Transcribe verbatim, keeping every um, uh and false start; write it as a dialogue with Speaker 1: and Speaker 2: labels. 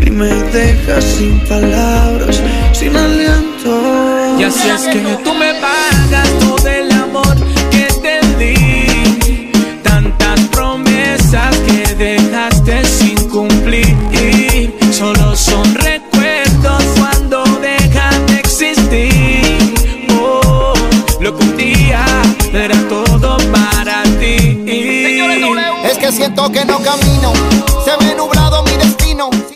Speaker 1: y me dejas sin palabras, sin aliento.
Speaker 2: Y así es que tú me pagas todo el amor que te di, tantas promesas que dejaste sin cumplir. Solo son recuerdos cuando dejan de existir. Oh, lo que un día era todo para ti.
Speaker 3: Es que siento que no camino, se ve nublado mi destino.